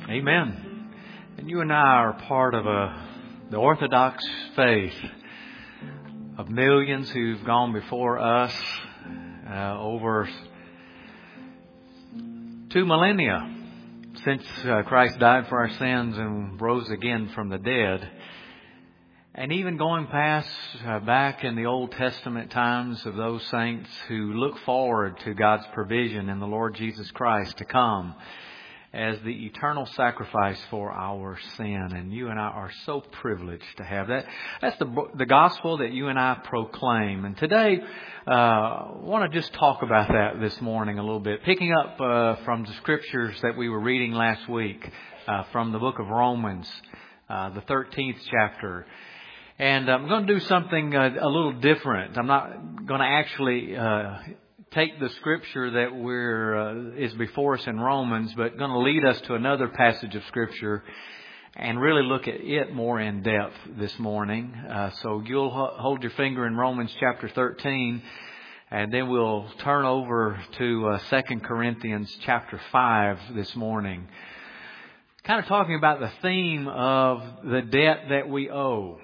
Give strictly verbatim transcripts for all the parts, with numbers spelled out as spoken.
Amen. And you and I are part of a, the Orthodox faith of millions who've gone before us uh, over two millennia since uh, Christ died for our sins and rose again from the dead. And even going past uh, back in the Old Testament times of those saints who look forward to God's provision in the Lord Jesus Christ to come as the eternal sacrifice for our sin. And you and I are so privileged to have that. That's the the gospel that you and I proclaim. And today, uh, I want to just talk about that this morning a little bit. Picking up uh, from the scriptures that we were reading last week uh, from the book of Romans, uh, the thirteenth chapter. And I'm going to do something uh, a little different. I'm not going to actually uh, take the scripture that we're uh, is before us in Romans, but going to lead us to another passage of scripture and really look at it more in depth this morning. Uh, so you'll ho- hold your finger in Romans chapter thirteen, and then we'll turn over to uh, Second Corinthians chapter five this morning. Kind of talking about the theme of the debt that we owe.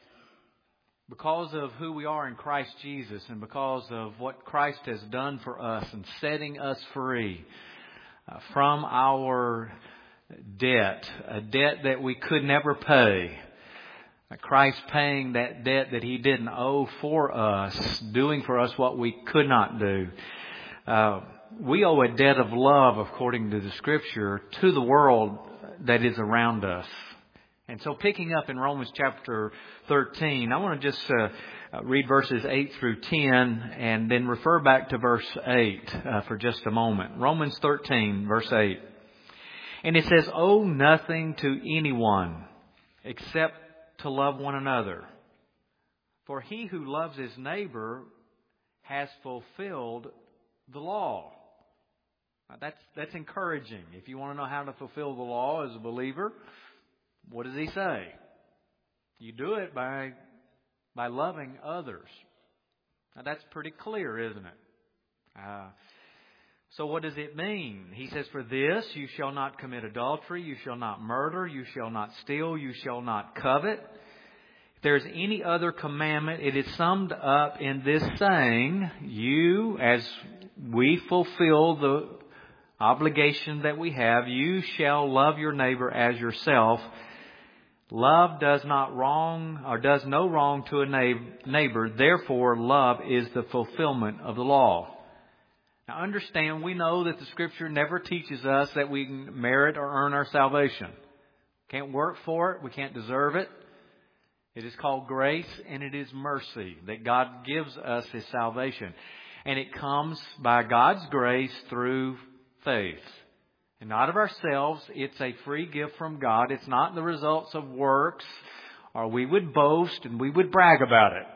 Because of who we are in Christ Jesus and because of what Christ has done for us and setting us free uh, from our debt, a debt that we could never pay. Uh, Christ paying that debt that He didn't owe for us, doing for us what we could not do. Uh, we owe a debt of love, according to the Scripture, to the world that is around us. And so picking up in Romans chapter thirteen, I want to just uh, read verses eight through ten and then refer back to verse eight uh, for just a moment. Romans thirteen, verse eight. And it says, "Owe nothing to anyone except to love one another. For he who loves his neighbor has fulfilled the law." Now that's, that's encouraging. If you want to know how to fulfill the law as a believer, what does he say? You do it by by loving others. Now that's pretty clear, isn't it? Uh, so what does it mean? He says, "For this you shall not commit adultery, you shall not murder, you shall not steal, you shall not covet. If there's any other commandment, it is summed up in this saying, you, as we fulfill the obligation that we have, you shall love your neighbor as yourself. Love does not wrong or does no wrong to a neighbor. Therefore, love is the fulfillment of the law." Now understand, we know that the Scripture never teaches us that we can merit or earn our salvation. Can't work for it. We can't deserve it. It is called grace and it is mercy that God gives us His salvation. And it comes by God's grace through faith. And not of ourselves. It's a free gift from God. It's not the results of works, or we would boast and we would brag about it.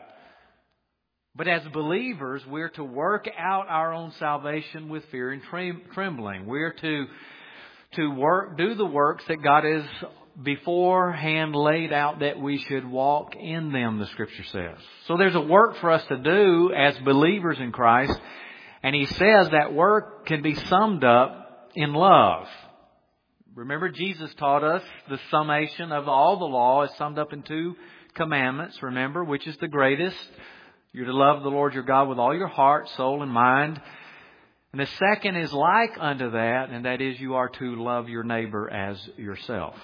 But as believers, we're to work out our own salvation with fear and trembling. We're to, to work, do the works that God has beforehand laid out that we should walk in them, the Scripture says. So there's a work for us to do as believers in Christ. And He says that work can be summed up in love. Remember, Jesus taught us the summation of all the law is summed up in two commandments. Remember, which is the greatest? You're to love the Lord your God with all your heart, soul, and mind. And the second is like unto that, and that is you are to love your neighbor as yourself.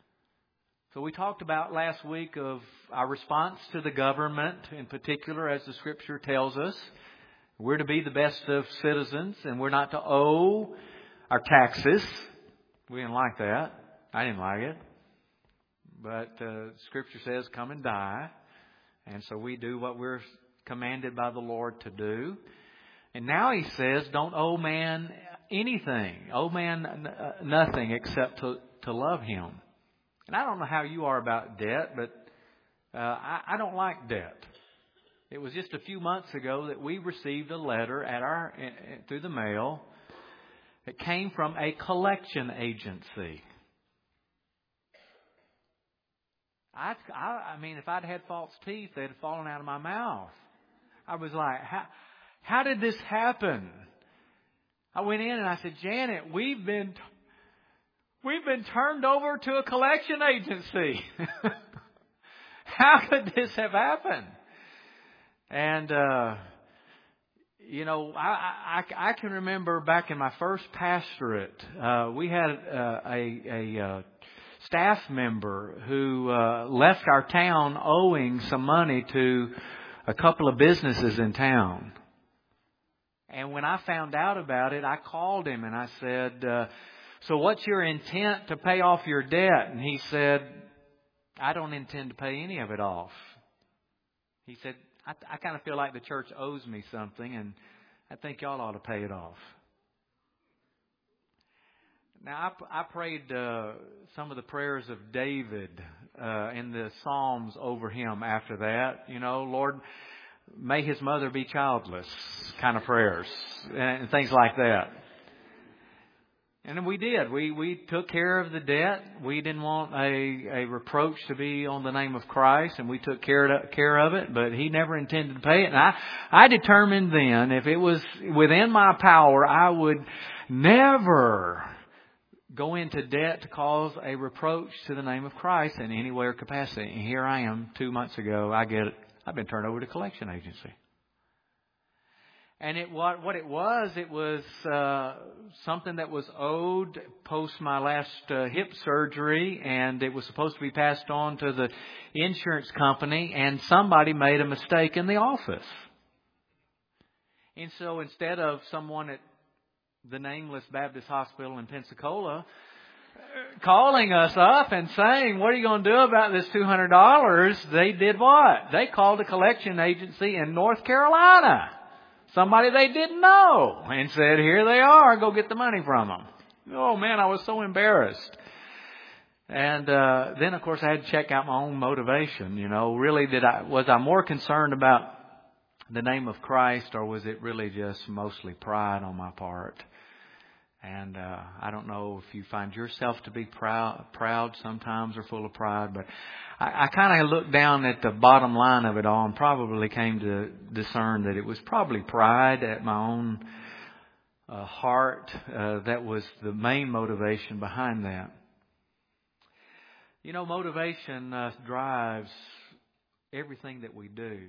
So we talked about last week of our response to the government, in particular, as the Scripture tells us. We're to be the best of citizens, and we're not to owe our taxes. We didn't like that. I didn't like it. But uh, Scripture says, come and die. And so we do what we're commanded by the Lord to do. And now He says, don't owe man anything. Owe man n- nothing except to, to love Him. And I don't know how you are about debt, but uh, I, I don't like debt. It was just a few months ago that we received a letter at our through the mail. It came from a collection agency. I, I, I mean, if I'd had false teeth, they'd have fallen out of my mouth. I was like, how, how did this happen? I went in and I said, Janet, we've been, we've been turned over to a collection agency. How could this have happened? And, uh, you know, I, I, I can remember back in my first pastorate, uh, we had uh, a, a uh, staff member who uh, left our town owing some money to a couple of businesses in town. And when I found out about it, I called him and I said, uh, so what's your intent to pay off your debt? And he said, I don't intend to pay any of it off. He said, I, I kind of feel like the church owes me something, and I think y'all ought to pay it off. Now, I, I prayed uh, some of the prayers of David uh, in the Psalms over him after that. You know, Lord, may his mother be childless kind of prayers and things like that. And we did. We we took care of the debt. We didn't want a, a reproach to be on the name of Christ, and we took care of, care of it, but he never intended to pay it. And I, I determined then, if it was within my power, I would never go into debt to cause a reproach to the name of Christ in any way or capacity. And here I am, two months ago, I get it. I've been turned over to a collection agency. And it what what it was, it was uh, something that was owed post my last uh, hip surgery, and it was supposed to be passed on to the insurance company, and somebody made a mistake in the office. And so instead of someone at the Nameless Baptist Hospital in Pensacola calling us up and saying, what are you going to do about this two hundred dollars? They did what? They called a collection agency in North Carolina. Somebody they didn't know, and said, here they are, go get the money from them. Oh man, I was so embarrassed. And uh, then of course I had to check out my own motivation. You know, really did I, was I more concerned about the name of Christ, or was it really just mostly pride on my part? And uh, I don't know if you find yourself to be proud, proud sometimes or full of pride, but I, I kind of looked down at the bottom line of it all and probably came to discern that it was probably pride at my own uh, heart uh, that was the main motivation behind that. You know, motivation uh, drives everything that we do.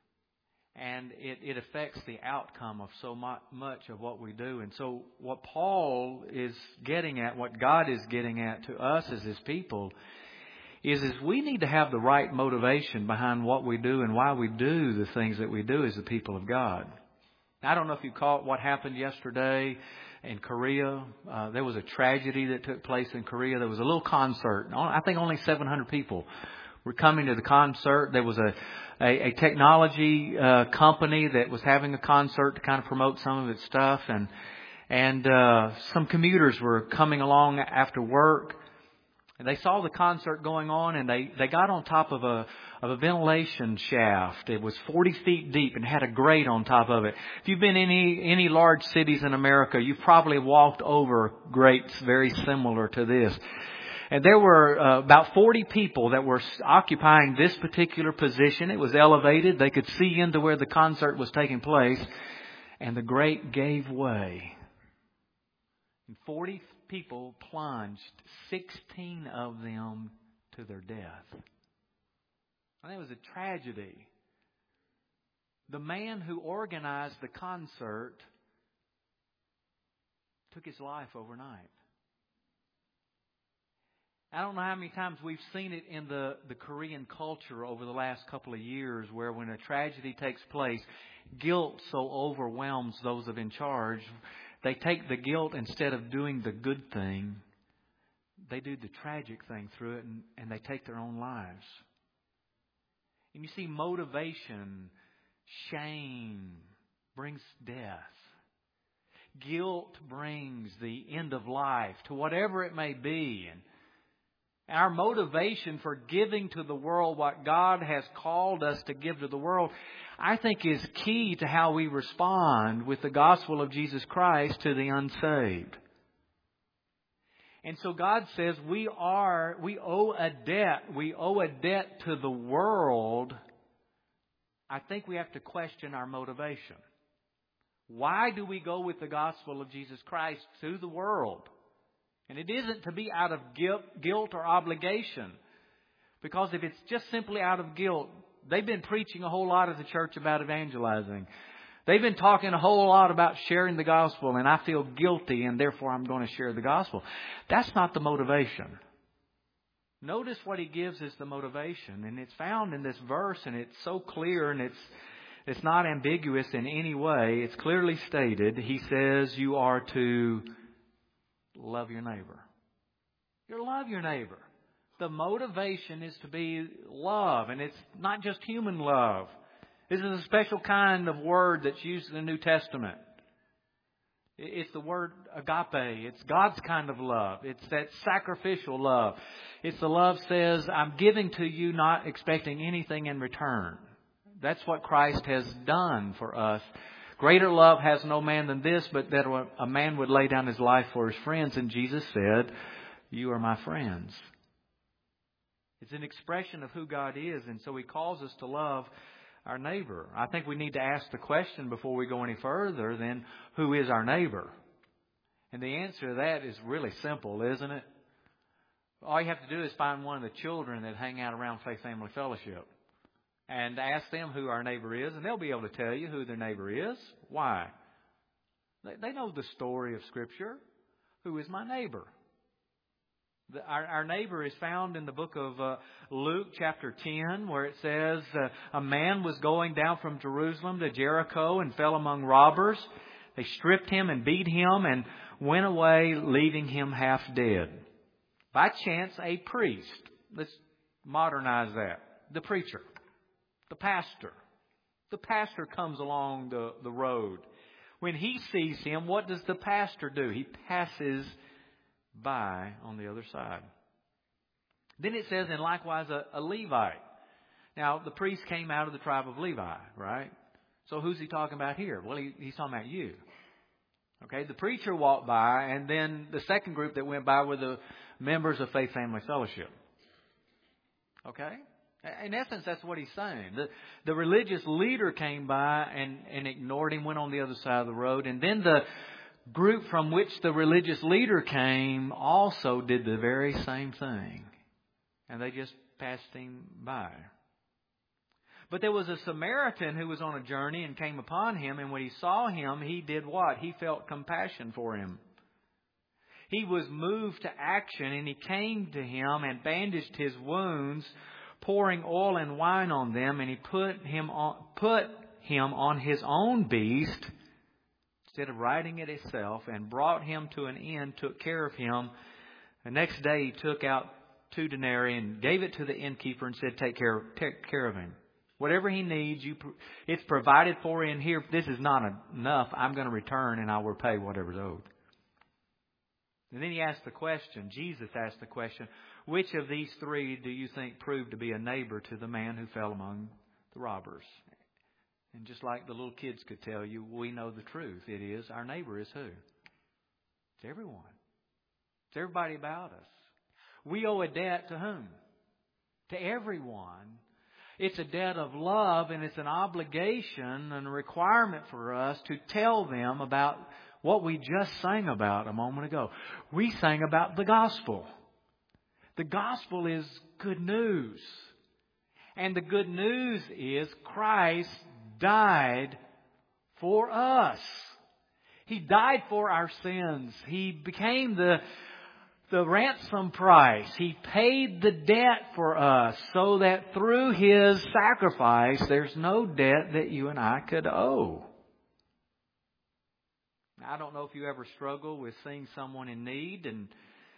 And it, it affects the outcome of so much of what we do. And so what Paul is getting at, what God is getting at to us as His people, is, is we need to have the right motivation behind what we do and why we do the things that we do as the people of God. I don't know if you caught what happened yesterday in Korea. Uh, there was a tragedy that took place in Korea. There was a little concert. I think only seven hundred people were coming to the concert. There was a A, a technology uh, company that was having a concert to kind of promote some of its stuff, and and uh, some commuters were coming along after work, and they saw the concert going on, and they, they got on top of a of a ventilation shaft. It was forty feet deep and had a grate on top of it. If you've been in any any large cities in America, you've probably walked over grates very similar to this. And there were uh, about forty people that were occupying this particular position. It was elevated. They could see into where the concert was taking place. And the grate gave way. And forty people plunged, sixteen of them to their death. And it was a tragedy. The man who organized the concert took his life overnight. I don't know how many times we've seen it in the, the Korean culture over the last couple of years, where when a tragedy takes place, guilt so overwhelms those of in charge, they take the guilt instead of doing the good thing. They do the tragic thing through it, and, and they take their own lives. And you see, motivation, shame brings death. Guilt brings the end of life to whatever it may be. And our motivation for giving to the world what God has called us to give to the world, I think, is key to how we respond with the gospel of Jesus Christ to the unsaved. And so God says we are, we owe a debt. We owe a debt to the world. I think we have to question our motivation. Why do we go with the gospel of Jesus Christ to the world? And it isn't to be out of guilt, guilt or obligation. Because if it's just simply out of guilt, they've been preaching a whole lot at the church about evangelizing. They've been talking a whole lot about sharing the gospel, and I feel guilty and therefore I'm going to share the gospel. That's not the motivation. Notice what he gives as the motivation, and it's found in this verse, and it's so clear, and it's it's not ambiguous in any way. It's clearly stated. He says you are to love your neighbor. You love your neighbor. The motivation is to be love, and it's not just human love. This is a special kind of word that's used in the New Testament. It's the word agape. It's God's kind of love. It's that sacrificial love. It's the love says, I'm giving to you not expecting anything in return. That's what Christ has done for us. Greater love has no man than this, but that a man would lay down his life for his friends. And Jesus said, you are my friends. It's an expression of who God is. And so He calls us to love our neighbor. I think we need to ask the question before we go any further, then, who is our neighbor? And the answer to that is really simple, isn't it? All you have to do is find one of the children that hang out around Faith Family Fellowship and ask them who our neighbor is, and they'll be able to tell you who their neighbor is. Why? They know the story of Scripture. Who is my neighbor? The, our, our neighbor is found in the book of uh, Luke chapter ten, where it says uh, a man was going down from Jerusalem to Jericho and fell among robbers. They stripped him and beat him and went away, leaving him half dead. By chance, a priest, let's modernize that, the preacher, the pastor. The pastor comes along the, the road. When he sees him, what does the pastor do? He passes by on the other side. Then it says, and likewise a, a Levite. Now, the priest came out of the tribe of Levi, right? So who's he talking about here? Well, he, he's talking about you. Okay, the preacher walked by, and then the second group that went by were the members of Faith Family Fellowship. Okay? In essence, that's what he's saying. The, the religious leader came by and, and ignored him, went on the other side of the road, and then the group from which the religious leader came also did the very same thing. And they just passed him by. But there was a Samaritan who was on a journey and came upon him. And when he saw him, he did what? He felt compassion for him. He was moved to action, and he came to him and bandaged his wounds, pouring oil and wine on them. And he put him on, put him on his own beast instead of riding it itself, and brought him to an inn, took care of him. The next day he took out two denarii and gave it to the innkeeper and said, take care, take care of him. Whatever he needs, you, it's provided for in here. If this is not enough, I'm going to return and I will pay whatever's owed. And then he asked the question, Jesus asked the question, which of these three do you think proved to be a neighbor to the man who fell among the robbers? And just like the little kids could tell you, we know the truth. It is, our neighbor is who? It's everyone. It's everybody about us. We owe a debt to whom? To everyone. It's a debt of love, and it's an obligation and a requirement for us to tell them about what we just sang about a moment ago. We sang about the gospel. The gospel is good news. And the good news is Christ died for us. He died for our sins. He became the The ransom price. He paid the debt for us so that through His sacrifice, there's no debt that you and I could owe. Now, I don't know if you ever struggle with seeing someone in need, and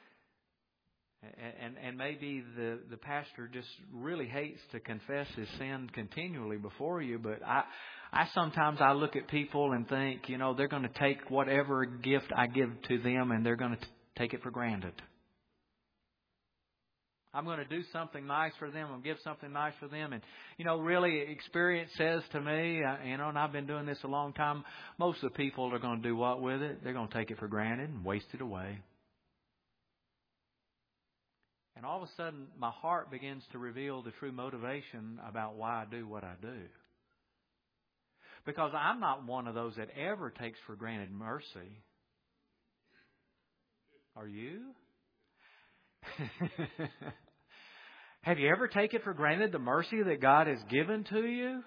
and and maybe the, the pastor just really hates to confess his sin continually before you, but I I sometimes I look at people and think, you know, they're going to take whatever gift I give to them and they're going to take it for granted. I'm going to do something nice for them. I'll give something nice for them. And, you know, really experience says to me, uh, you know, and I've been doing this a long time, most of the people are going to do what with it? They're going to take it for granted and waste it away. And all of a sudden, my heart begins to reveal the true motivation about why I do what I do. Because I'm not one of those that ever takes for granted mercy. Are you? Have you ever taken for granted the mercy that God has given to you?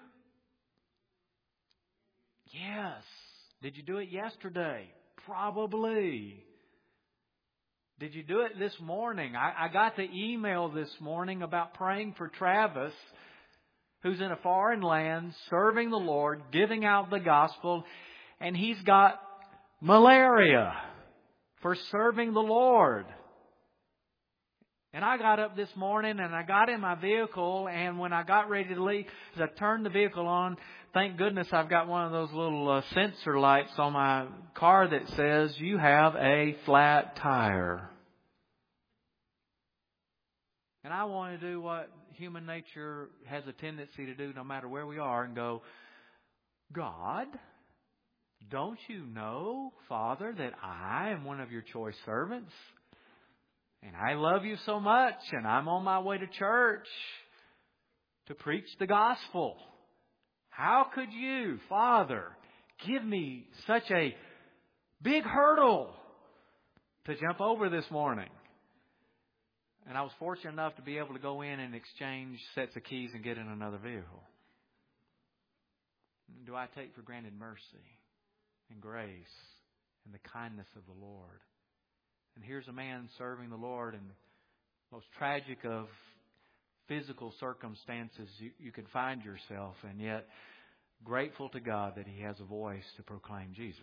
Yes. Did you do it yesterday? Probably. Did you do it this morning? I, I got the email this morning about praying for Travis, who's in a foreign land, serving the Lord, giving out the gospel, and he's got malaria for serving the Lord. And I got up this morning and I got in my vehicle, and when I got ready to leave, as I turned the vehicle on, thank goodness I've got one of those little uh, sensor lights on my car that says you have a flat tire. And I want to do what human nature has a tendency to do no matter where we are and go, God, don't you know, Father, that I am one of your choice servants? And I love you so much, and I'm on my way to church to preach the gospel. How could you, Father, give me such a big hurdle to jump over this morning? And I was fortunate enough to be able to go in and exchange sets of keys and get in another vehicle. Do I take for granted mercy and grace and the kindness of the Lord? And here's a man serving the Lord in the most tragic of physical circumstances you, you could find yourself, and yet grateful to God that He has a voice to proclaim Jesus.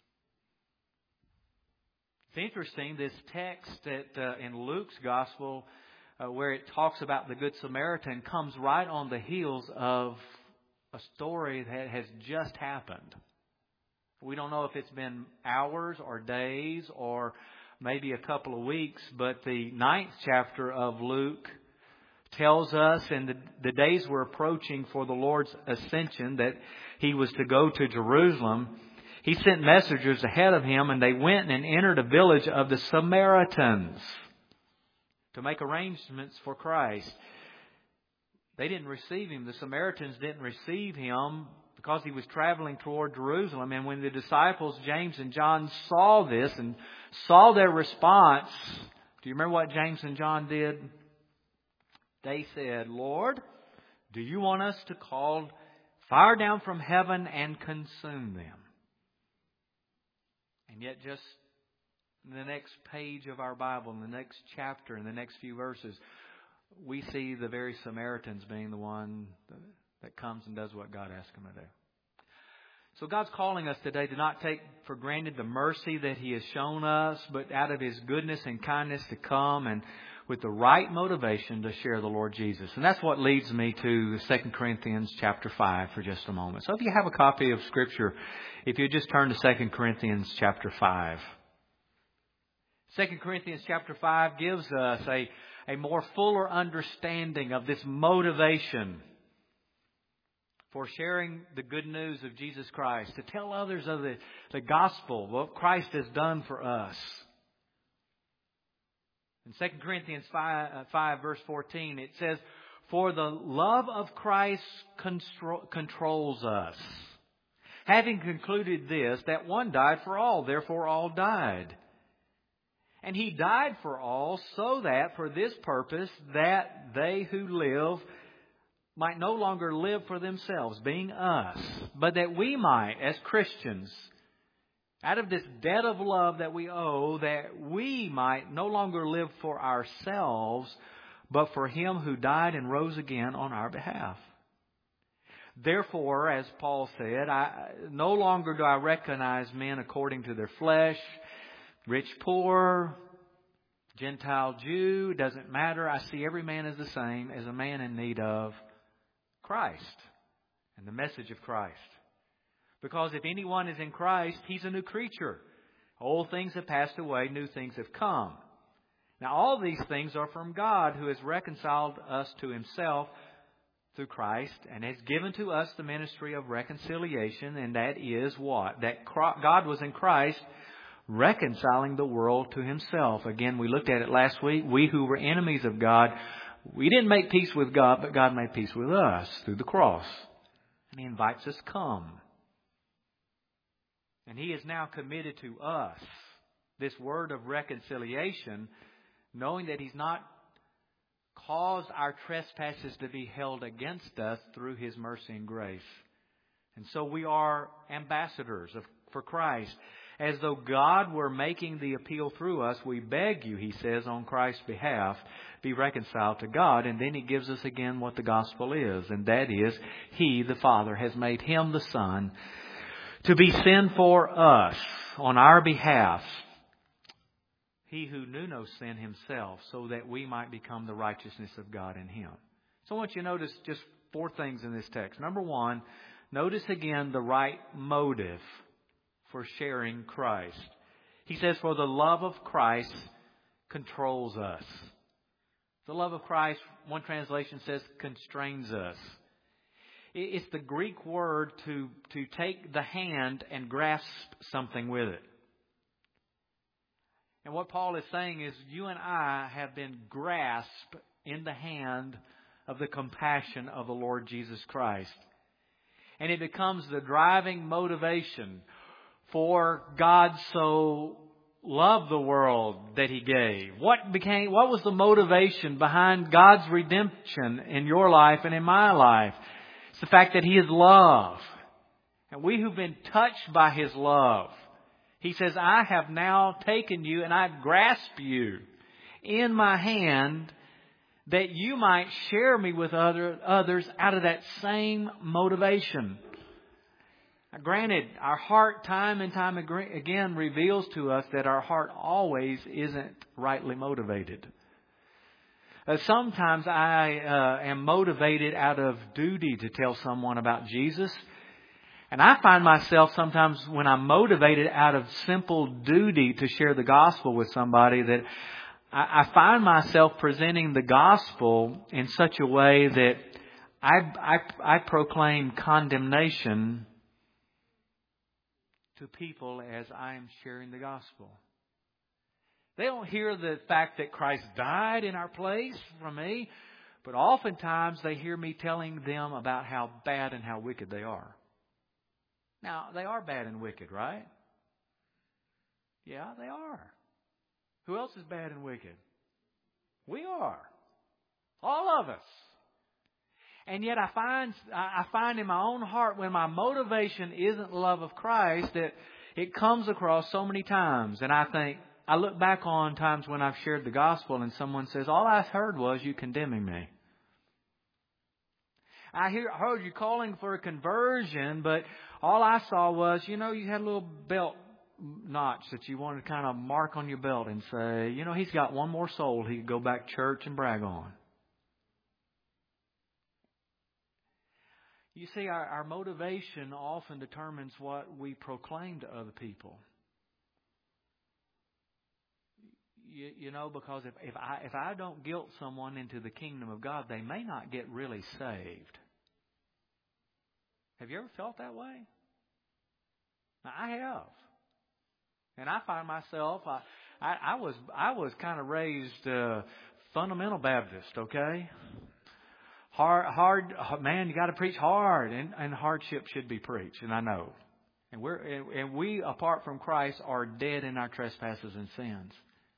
It's interesting, this text that uh, in Luke's Gospel uh, where it talks about the Good Samaritan comes right on the heels of a story that has just happened. We don't know if it's been hours or days or maybe a couple of weeks, but the ninth chapter of Luke tells us, and the, the days were approaching for the Lord's ascension, that He was to go to Jerusalem. He sent messengers ahead of Him, and they went and entered a village of the Samaritans to make arrangements for Christ. They didn't receive Him. The Samaritans didn't receive Him because He was traveling toward Jerusalem. And when the disciples, James and John, saw this and saw their response, do you remember what James and John did? They said, Lord, do you want us to call fire down from heaven and consume them? And yet just in the next page of our Bible, in the next chapter, in the next few verses, we see the very Samaritans being the one that comes and does what God asked them to do. So God's calling us today to not take for granted the mercy that He has shown us, but out of His goodness and kindness to come and with the right motivation to share the Lord Jesus. And that's what leads me to Second Corinthians chapter five for just a moment. So if you have a copy of Scripture, if you just turn to Second Corinthians chapter five. Second Corinthians chapter five gives us a, a more fuller understanding of this motivation for sharing the good news of Jesus Christ, to tell others of the, the gospel, what Christ has done for us. In Second Corinthians five, uh, five verse fourteen, it says, for the love of Christ control, controls us, having concluded this, that one died for all, therefore all died. And He died for all, so that for this purpose, that they who live might no longer live for themselves, being us, but that we might, as Christians, out of this debt of love that we owe, that we might no longer live for ourselves, but for Him who died and rose again on our behalf. Therefore, as Paul said, I, no longer do I recognize men according to their flesh, rich, poor, Gentile, Jew, doesn't matter. I see every man as the same, as a man in need of Christ and the message of Christ. Because if anyone is in Christ, he's a new creature. Old things have passed away, new things have come. Now all these things are from God, who has reconciled us to Himself through Christ and has given to us the ministry of reconciliation. And that is what? That God was in Christ reconciling the world to Himself. Again, we looked at it last week. We who were enemies of God, we didn't make peace with God, but God made peace with us through the cross. And He invites us to come. And He is now committed to us this word of reconciliation knowing that He's not caused our trespasses to be held against us through His mercy and grace. And so we are ambassadors of, for Christ. As though God were making the appeal through us, we beg you, He says, on Christ's behalf, be reconciled to God. And then He gives us again what the gospel is. And that is, He, the Father, has made Him, the Son, to be sin for us on our behalf. He who knew no sin Himself, so that we might become the righteousness of God in Him. So I want you to notice just four things in this text. Number one, notice again the right motive for sharing Christ. He says, for the love of Christ controls us. The love of Christ, one translation says, constrains us. It's the Greek word to, to take the hand and grasp something with it. And what Paul is saying is, you and I have been grasped in the hand of the compassion of the Lord Jesus Christ. And it becomes the driving motivation. For God so loved the world that He gave. What became, what was the motivation behind God's redemption in your life and in my life? It's the fact that He is love. And we who've been touched by His love, He says, I have now taken you and I've grasped you in my hand that you might share me with other, others out of that same motivation. Now, granted, our heart time and time again reveals to us that our heart always isn't rightly motivated. Uh, sometimes I uh, am motivated out of duty to tell someone about Jesus. And I find myself sometimes when I'm motivated out of simple duty to share the gospel with somebody that I, I find myself presenting the gospel in such a way that I, I, I proclaim condemnation to people as I am sharing the gospel. They don't hear the fact that Christ died in our place from me, but oftentimes they hear me telling them about how bad and how wicked they are. Now, they are bad and wicked, right? Yeah, they are. Who else is bad and wicked? We are. All of us. And yet I find I find in my own heart when my motivation isn't love of Christ that it comes across so many times. And I think, I look back on times when I've shared the gospel and someone says, all I heard was you condemning me. I hear, heard you calling for a conversion, but all I saw was, you know, you had a little belt notch that you wanted to kind of mark on your belt and say, you know, he's got one more soul he could go back to church and brag on. You see, our, our motivation often determines what we proclaim to other people. You, you know, because if, if I if I don't guilt someone into the kingdom of God, they may not get really saved. Have you ever felt that way? Now, I have. And I find myself, I, I, I was I was kind of raised uh, fundamental Baptist, okay? Hard, hard, man, you got to preach hard, and, and hardship should be preached, and I know. And we're and, and we, apart from Christ, are dead in our trespasses and sins.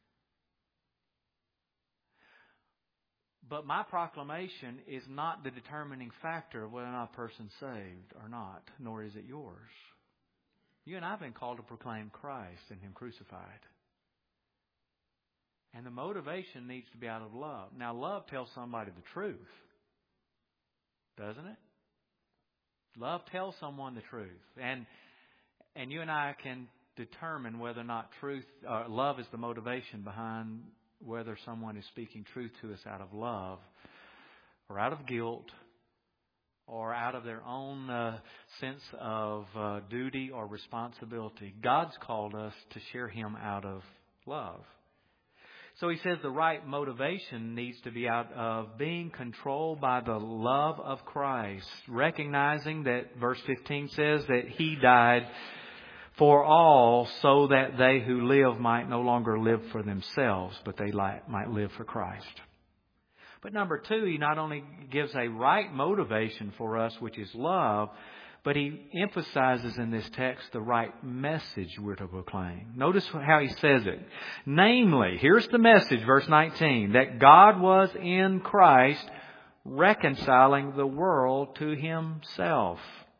But my proclamation is not the determining factor of whether or not a person's saved or not, nor is it yours. You and I have been called to proclaim Christ and Him crucified. And the motivation needs to be out of love. Now, love tells somebody the truth. Doesn't it? Love tells someone the truth. And and you and I can determine whether or not truth, uh, love is the motivation behind whether someone is speaking truth to us out of love or out of guilt or out of their own uh, sense of uh, duty or responsibility. God's called us to share Him out of love. So he says the right motivation needs to be out of being controlled by the love of Christ, recognizing that verse fifteen says that He died for all so that they who live might no longer live for themselves, but they might live for Christ. But number two, he not only gives a right motivation for us, which is love, But he emphasizes in this text the right message we're to proclaim. Notice how he says it. Namely, here's the message, verse nineteen, that God was in Christ reconciling the world to Himself,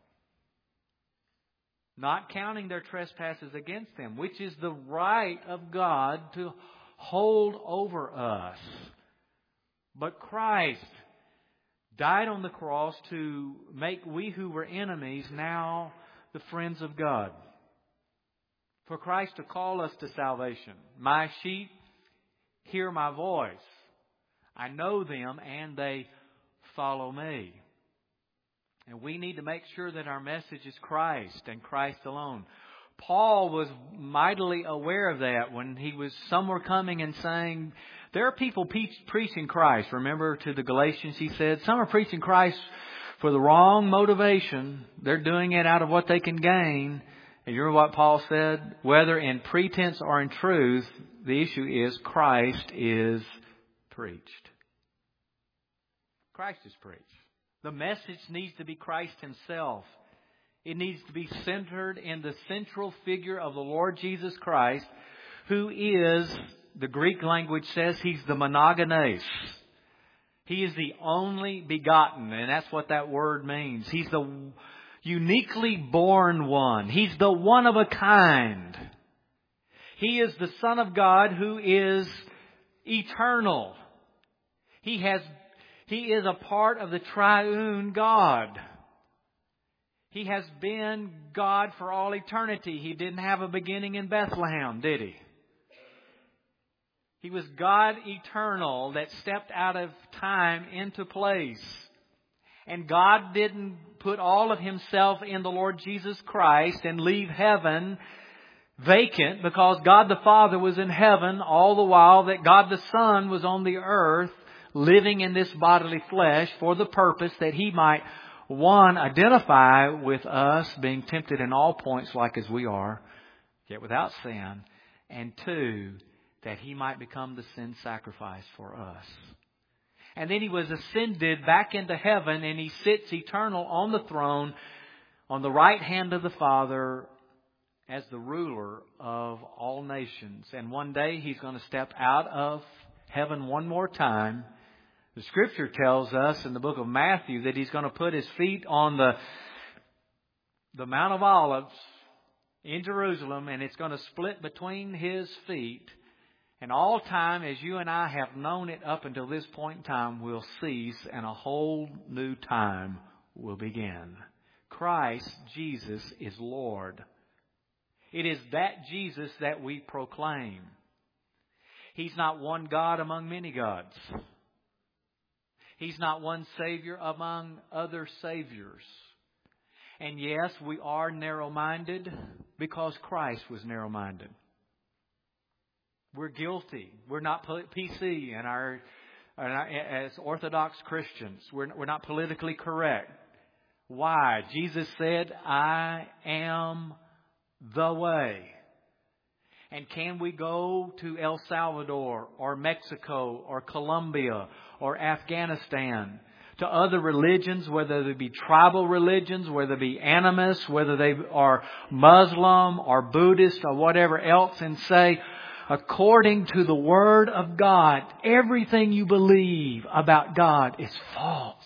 not counting their trespasses against them, which is the right of God to hold over us. But Christ died on the cross to make we who were enemies now the friends of God. For Christ to call us to salvation. My sheep hear my voice. I know them and they follow me. And we need to make sure that our message is Christ and Christ alone. Paul was mightily aware of that when he was, some were coming and saying, there are people pe- preaching Christ. Remember to the Galatians he said, some are preaching Christ for the wrong motivation. They're doing it out of what they can gain. And you remember what Paul said? Whether in pretense or in truth, the issue is Christ is preached. Christ is preached. The message needs to be Christ Himself. It needs to be centered in the central figure of the Lord Jesus Christ, who is, the Greek language says, He's the monogenes. He is the only begotten, and that's what that word means. He's the uniquely born one. He's the one of a kind. He is the Son of God who is eternal. He has, He is a part of the triune God. He has been God for all eternity. He didn't have a beginning in Bethlehem, did He? He was God eternal that stepped out of time into place. And God didn't put all of Himself in the Lord Jesus Christ and leave heaven vacant, because God the Father was in heaven all the while that God the Son was on the earth living in this bodily flesh for the purpose that He might, one, identify with us being tempted in all points like as we are, yet without sin. And two, that He might become the sin sacrifice for us. And then He was ascended back into heaven, and He sits eternal on the throne on the right hand of the Father as the ruler of all nations. And one day He's going to step out of heaven one more time. The Scripture tells us in the book of Matthew that He's going to put His feet on the, the Mount of Olives in Jerusalem, and it's going to split between His feet. And all time, as you and I have known it up until this point in time, will cease, and a whole new time will begin. Christ Jesus is Lord. It is that Jesus that we proclaim. He's not one God among many gods. He's not one Savior among other Saviors. And yes, we are narrow-minded because Christ was narrow-minded. We're guilty. We're not P C in our, in our as Orthodox Christians. We're, we're not politically correct. Why? Jesus said, I am the way. And can we go to El Salvador or Mexico or Colombia or Afghanistan, to other religions, whether they be tribal religions, whether they be animists, whether they are Muslim or Buddhist or whatever else, and say, according to the Word of God, everything you believe about God is false?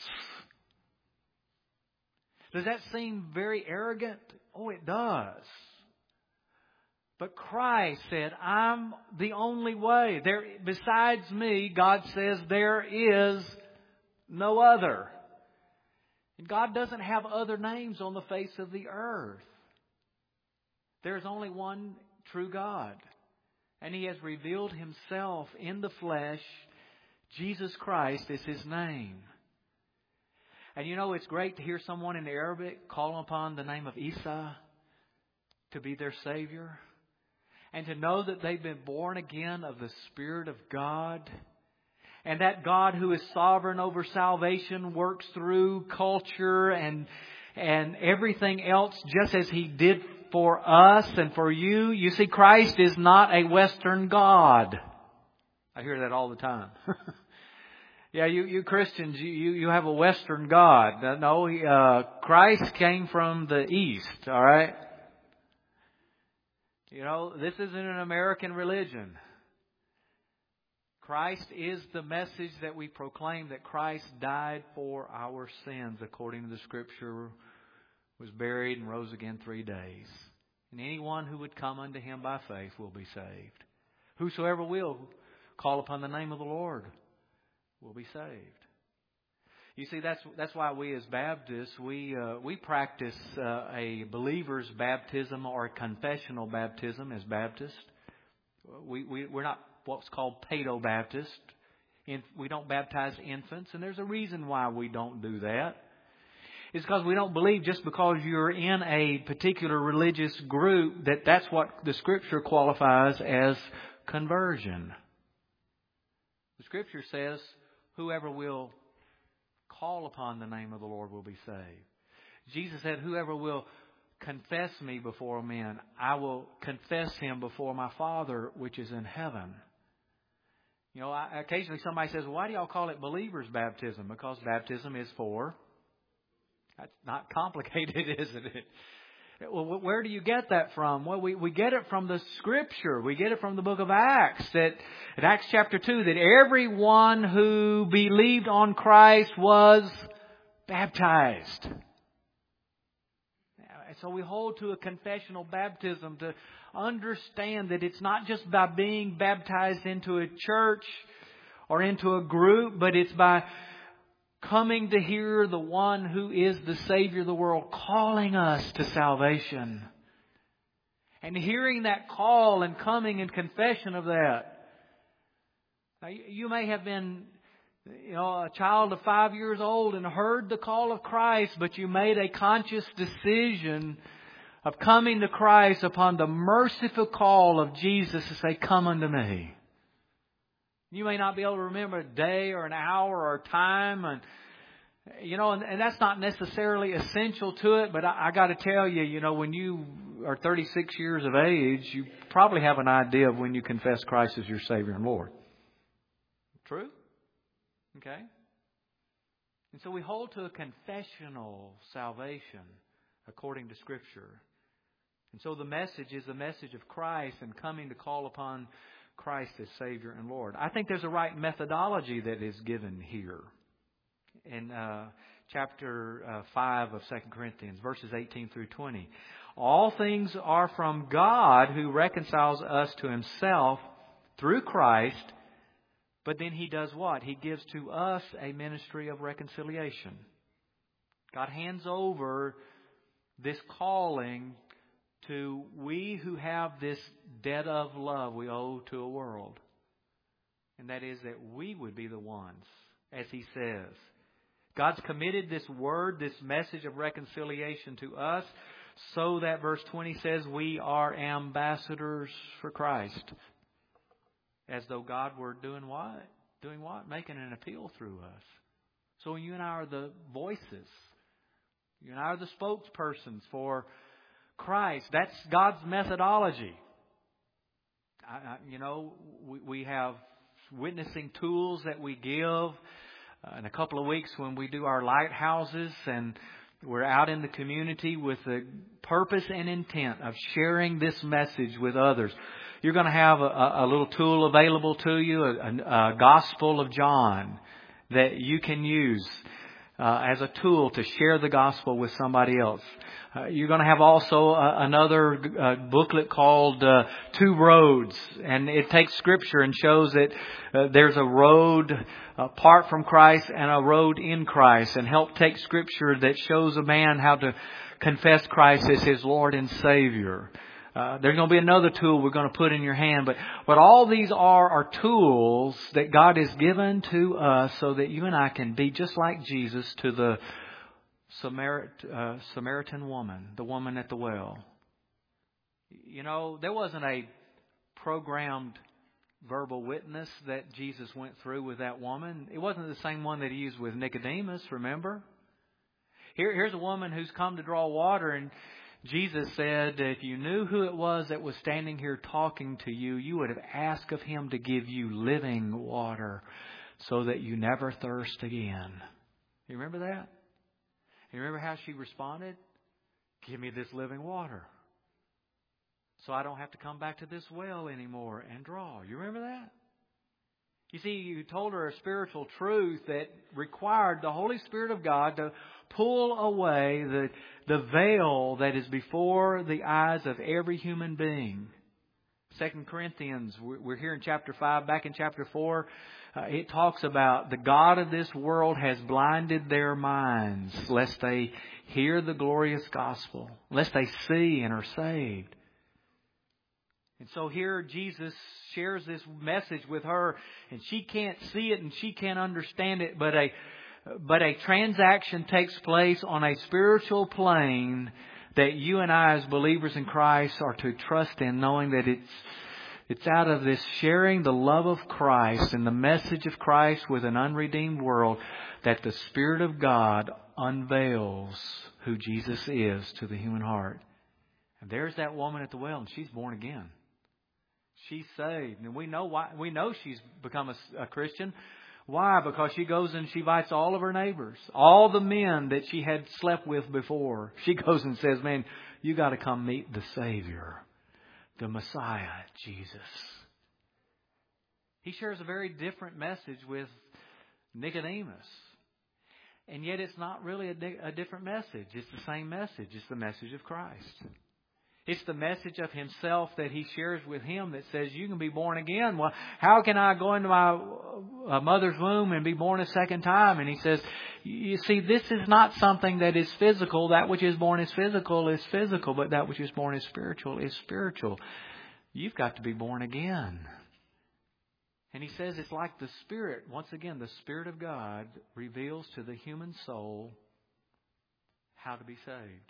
Does that seem very arrogant? Oh, it does. But Christ said, I'm the only way. There, besides me, God says, there is no other. And God doesn't have other names on the face of the earth. There's only one true God. And He has revealed Himself in the flesh. Jesus Christ is His name. And you know, it's great to hear someone in Arabic call upon the name of Isa to be their Savior. And to know that they've been born again of the Spirit of God. And that God who is sovereign over salvation works through culture and, and everything else just as He did for us and for you. You see, Christ is not a Western God. I hear that all the time. Yeah, you, you Christians, you, you, you have a Western God. No, uh, Christ came from the East, all right? You know, this isn't an American religion. Christ is the message that we proclaim, that Christ died for our sins according to the Scripture, was buried and rose again three days. And anyone who would come unto Him by faith will be saved. Whosoever will call upon the name of the Lord will be saved. You see, that's that's why we as Baptists, we uh, we practice uh, a believer's baptism or a confessional baptism as Baptists. We, we, we're not what's called Paedo-Baptist. We don't baptize infants, and there's a reason why we don't do that. It's because we don't believe just because you're in a particular religious group that that's what the Scripture qualifies as conversion. The Scripture says, whoever will call upon the name of the Lord will be saved. Jesus said, whoever will confess me before men, I will confess him before my Father which is in heaven. You know, I, occasionally somebody says, why do y'all call it believer's baptism? Because baptism is for... That's not complicated, isn't it? Well, where do you get that from? Well, we, we get it from the Scripture. We get it from the book of Acts. That in Acts chapter two, that everyone who believed on Christ was baptized. And so we hold to a confessional baptism to understand that it's not just by being baptized into a church or into a group, but it's by coming to hear the one who is the Savior of the world calling us to salvation. And hearing that call and coming in confession of that. Now, you may have been, you know, a child of five years old and heard the call of Christ, but you made a conscious decision of coming to Christ upon the merciful call of Jesus to say, come unto me. You may not be able to remember a day or an hour or a time, and you know, and, and that's not necessarily essential to it. But I, I got to tell you, you know, when you are thirty-six years of age, you probably have an idea of when you confess Christ as your Savior and Lord. True? Okay. And so we hold to a confessional salvation according to Scripture. And so the message is the message of Christ and coming to call upon Christ as Savior and Lord. I think there's a right methodology that is given here in uh, chapter uh, five of Second Corinthians, verses eighteen through twenty. All things are from God who reconciles us to Himself through Christ, but then He does what? He gives to us a ministry of reconciliation. God hands over this calling to we who have this debt of love we owe to a world. And that is that we would be the ones, as He says. God's committed this word, this message of reconciliation to us, so that verse twenty says we are ambassadors for Christ. As though God were doing what? Doing what? Making an appeal through us. So you and I are the voices. You and I are the spokespersons for Christ. That's God's methodology. I, I, you know, we, we have witnessing tools that we give. Uh, in a couple of weeks when we do our lighthouses, and we're out in the community with the purpose and intent of sharing this message with others. You're going to have a, a little tool available to you, a, a, a Gospel of John that you can use uh, as a tool to share the gospel with somebody else. Uh, you're going to have also uh, another uh, booklet called uh, Two Roads, and it takes Scripture and shows that uh, there's a road apart from Christ and a road in Christ, and help take Scripture that shows a man how to confess Christ as his Lord and Savior. Uh, there's going to be another tool we're going to put in your hand. But what all these are are tools that God has given to us so that you and I can be just like Jesus to the Samaritan, uh, Samaritan woman, the woman at the well. You know, there wasn't a programmed verbal witness that Jesus went through with that woman. It wasn't the same one that He used with Nicodemus, remember? Here, here's a woman who's come to draw water, and Jesus said, if you knew who it was that was standing here talking to you, you would have asked of Him to give you living water. so that you never thirst again. You remember that? You remember how she responded? Give me this living water, so I don't have to come back to this well anymore and draw. You remember that? You see, you told her a spiritual truth that required the Holy Spirit of God to pull away the, the veil that is before the eyes of every human being. Second Corinthians, we're here in chapter five. Back in chapter four, uh, it talks about the God of this world has blinded their minds, lest they hear the glorious gospel, lest they see and are saved. And so here Jesus shares this message with her, and she can't see it and she can't understand it, but a but a transaction takes place on a spiritual plane that you and I as believers in Christ are to trust in, knowing that it's it's out of this sharing the love of Christ and the message of Christ with an unredeemed world that the Spirit of God unveils who Jesus is to the human heart. And there's that woman at the well, and she's born again. She's saved. And we know why. We know she's become a, a Christian. Why? Because she goes and she invites all of her neighbors, all the men that she had slept with before. She goes and says, man, you got to come meet the Savior, the Messiah, Jesus. He shares a very different message with Nicodemus. And yet it's not really a, di- a different message. It's the same message. It's the message of Christ. It's the message of Himself that He shares with him that says, you can be born again. Well, how can I go into my uh, mother's womb and be born a second time? And He says, you see, this is not something that is physical. That which is born is physical is physical, but that which is born is spiritual is spiritual. You've got to be born again. And He says it's like the Spirit. Once again, the Spirit of God reveals to the human soul how to be saved.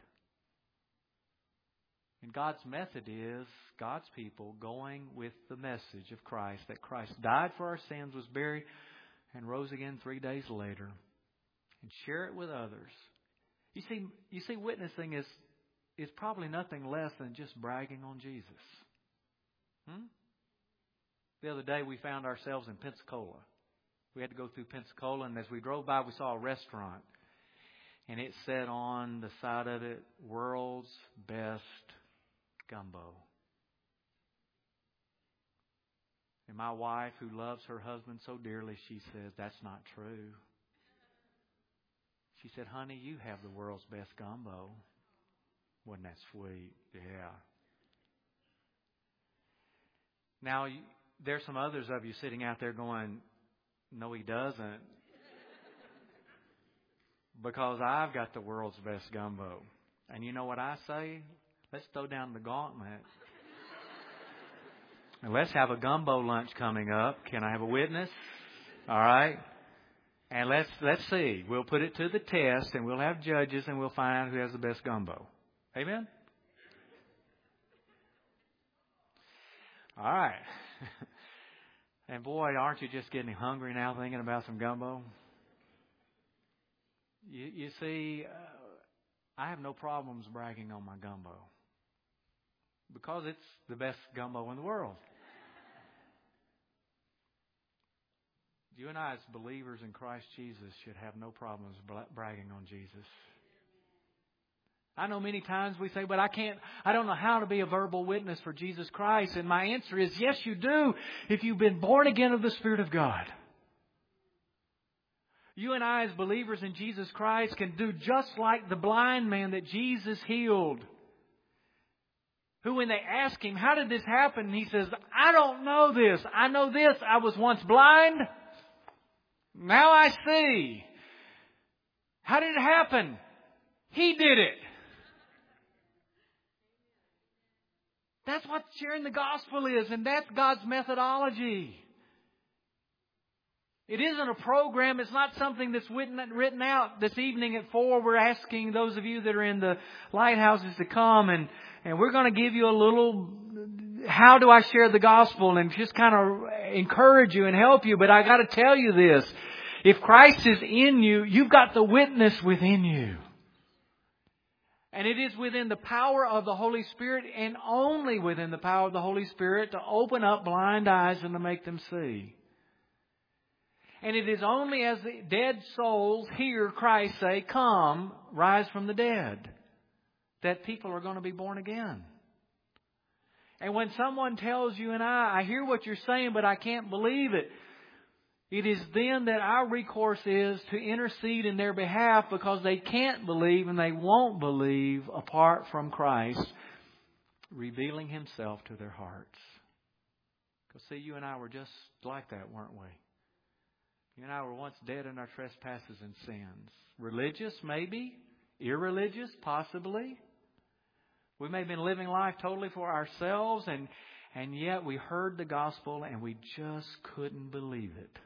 And God's method is God's people going with the message of Christ, that Christ died for our sins, was buried, and rose again three days later. And share it with others. You see, you see, witnessing is, is probably nothing less than just bragging on Jesus. Hmm? The other day we found ourselves in Pensacola. We had to go through Pensacola, and as we drove by, we saw a restaurant. And it said on the side of it, world's best gumbo. And my wife, who loves her husband so dearly, she says, that's not true. She said, honey, you have the world's best gumbo. Wasn't that sweet? Yeah. Now, there's some others of you sitting out there going, no, he doesn't. Because I've got the world's best gumbo. And you know what I say? Let's throw down the gauntlet. And let's have a gumbo lunch coming up. Can I have a witness? All right. And let's let's see. We'll put it to the test, and we'll have judges, and we'll find out who has the best gumbo. Amen? All right. And boy, aren't you just getting hungry now thinking about some gumbo? You, you see, uh, I have no problems bragging on my gumbo because it's the best gumbo in the world. You and I, as believers in Christ Jesus, should have no problems bragging on Jesus. I know many times we say, but I can't, I don't know how to be a verbal witness for Jesus Christ. And my answer is, yes, you do, if you've been born again of the Spirit of God. You and I, as believers in Jesus Christ, can do just like the blind man that Jesus healed. Who, when they ask him, how did this happen? He says, I don't know this. I know this. I was once blind. Now I see. How did it happen? He did it. That's what sharing the gospel is, and that's God's methodology. It isn't a program. It's not something that's written out this evening at four. We're asking those of you that are in the lighthouses to come, and, and we're going to give you a little, how do I share the gospel, and just kind of encourage you and help you. But I got to tell you this. If Christ is in you, you've got the witness within you. And it is within the power of the Holy Spirit, and only within the power of the Holy Spirit, to open up blind eyes and to make them see. And it is only as the dead souls hear Christ say, "Come, rise from the dead," that people are going to be born again. And when someone tells you and I, "I hear what you're saying, but I can't believe it," it is then that our recourse is to intercede in their behalf, because they can't believe and they won't believe apart from Christ revealing Himself to their hearts. Because see, you and I were just like that, weren't we? You and I were once dead in our trespasses and sins. Religious, maybe. Irreligious, possibly. We may have been living life totally for ourselves, and, and yet we heard the gospel and we just couldn't believe it.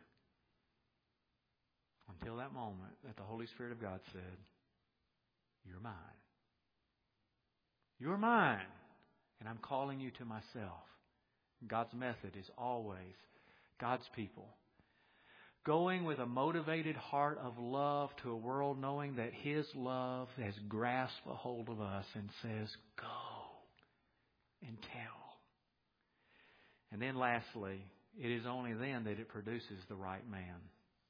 Until that moment that the Holy Spirit of God said, "You're mine. You're mine. And I'm calling you to myself." God's method is always God's people going with a motivated heart of love to a world knowing that His love has grasped a hold of us and says, "Go and tell." And then lastly, it is only then that it produces the right man.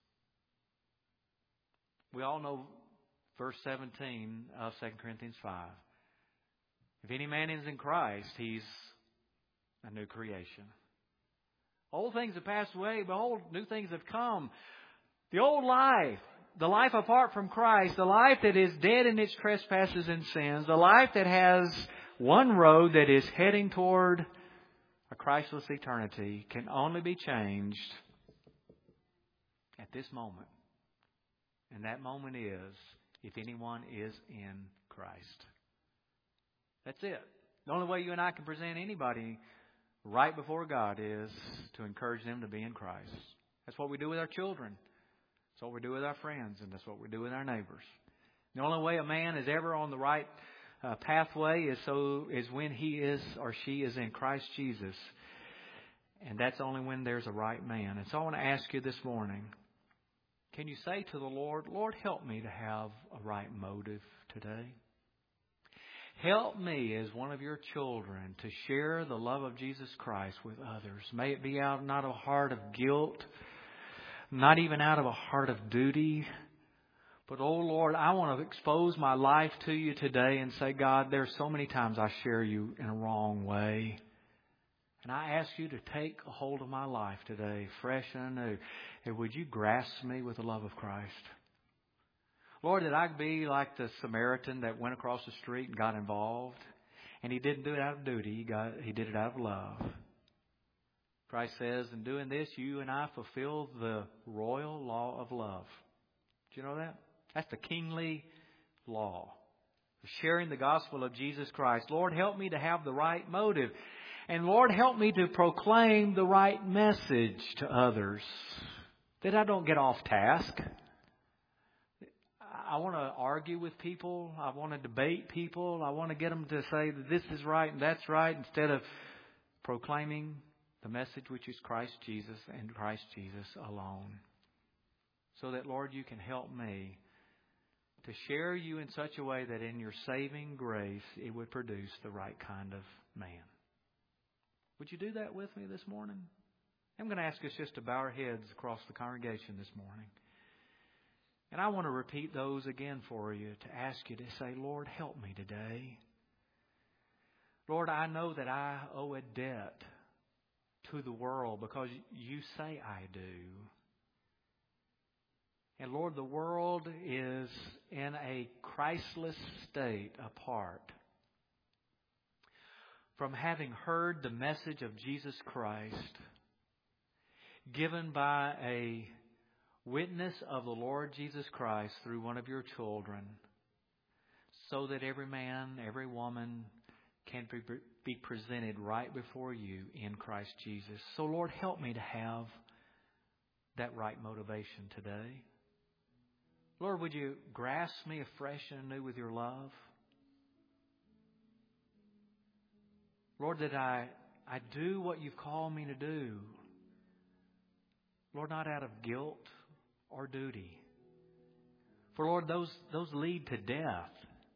We all know verse seventeen of Second Corinthians five. If any man is in Christ, he's a new creation. Old things have passed away. Behold, new things have come. The old life, the life apart from Christ, the life that is dead in its trespasses and sins, the life that has one road that is heading toward a Christless eternity, can only be changed at this moment. And that moment is, if anyone is in Christ. That's it. The only way you and I can present anybody right before God is to encourage them to be in Christ. That's what we do with our children. That's what we do with our friends. And that's what we do with our neighbors. The only way a man is ever on the right uh, pathway is so is when he is or she is in Christ Jesus. And that's only when there's a right man. And so I want to ask you this morning, can you say to the Lord, "Lord, help me to have a right motive today. Help me as one of your children to share the love of Jesus Christ with others. May it be out not of a heart of guilt, not even out of a heart of duty. But, oh Lord, I want to expose my life to you today and say, God, there's so many times I share you in a wrong way. And I ask you to take a hold of my life today, fresh and anew. And would you grasp me with the love of Christ? Lord, that I be like the Samaritan that went across the street and got involved. And he didn't do it out of duty. He got he did it out of love. Christ says, in doing this, you and I fulfill the royal law of love. Do you know that? That's the kingly law. Sharing the gospel of Jesus Christ. Lord, help me to have the right motive. And Lord, help me to proclaim the right message to others. That I don't get off task. I want to argue with people. I want to debate people. I want to get them to say that this is right and that's right, instead of proclaiming the message which is Christ Jesus and Christ Jesus alone. So that, Lord, you can help me to share you in such a way that in your saving grace it would produce the right kind of man. Would you do that with me this morning? I'm going to ask us just to bow our heads across the congregation this morning. And I want to repeat those again for you, to ask you to say, Lord, help me today. Lord, I know that I owe a debt to the world because you say I do. And Lord, the world is in a Christless state apart from having heard the message of Jesus Christ given by a witness of the Lord Jesus Christ through one of your children, so that every man, every woman can be presented right before you in Christ Jesus. So Lord, help me to have that right motivation today. Lord, would you grasp me afresh and anew with your love? Lord, that I, I do what you've called me to do. Lord, not out of guilt or duty. For Lord, those, those lead to death.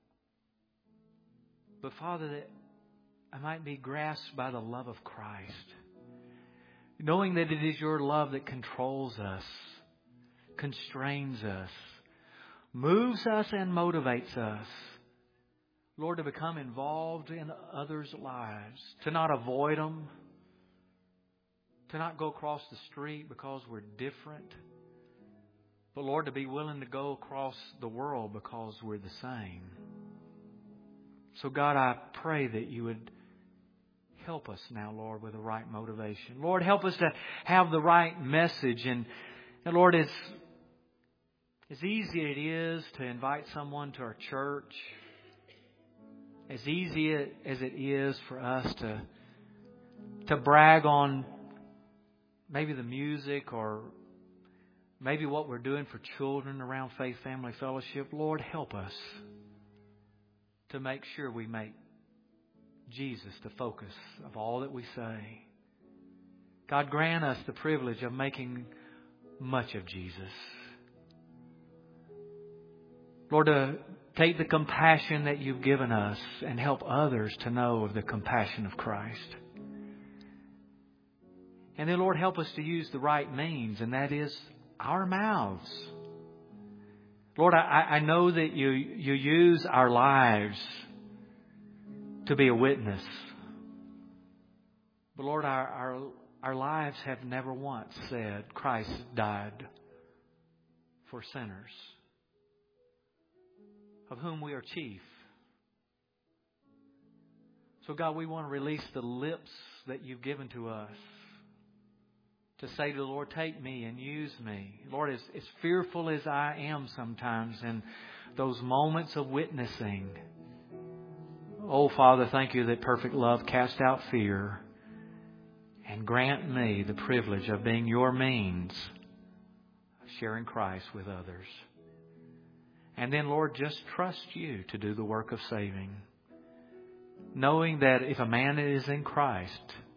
But Father, that I might be grasped by the love of Christ. Knowing that it is your love that controls us. constrains us, moves us and motivates us, Lord, to become involved in others' lives, to not avoid them, to not go across the street because we're different, but Lord, to be willing to go across the world because we're the same. So God, I pray that you would help us now, Lord, with the right motivation. Lord, help us to have the right message. And, and Lord, as, as easy it is to invite someone to our church, as easy as it is for us to, to brag on maybe the music or maybe what we're doing for children around Faith Family Fellowship, Lord, help us to make sure we make Jesus the focus of all that we say. God, grant us the privilege of making much of Jesus. Lord, to take the compassion that you've given us and help others to know of the compassion of Christ. And then, Lord, help us to use the right means, and that is our mouths. Lord, I, I know that you, you use our lives to be a witness. But Lord, our, our, our lives have never once said Christ died for sinners, of whom we are chief. So God, we want to release the lips that you've given to us to say to the Lord, take me and use me. Lord, as, as fearful as I am sometimes in those moments of witnessing, oh, Father, thank you that perfect love casts out fear. And grant me the privilege of being your means of sharing Christ with others. And then, Lord, just trust you to do the work of saving. Knowing that if a man is in Christ,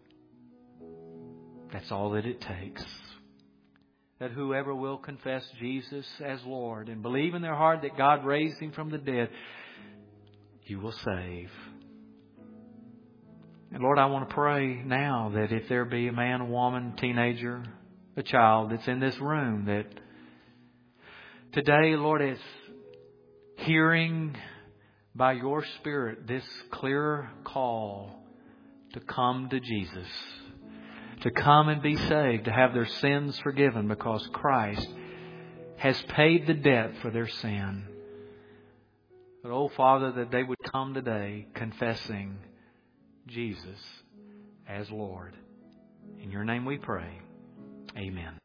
that's all that it takes. That whoever will confess Jesus as Lord and believe in their heart that God raised Him from the dead, you will save. And Lord, I want to pray now that if there be a man, a woman, teenager, a child that's in this room, that today, Lord, is hearing by your Spirit this clear call to come to Jesus, to come and be saved, to have their sins forgiven because Christ has paid the debt for their sin. But, oh, Father, that they would come today confessing Jesus as Lord. In your name we pray. Amen.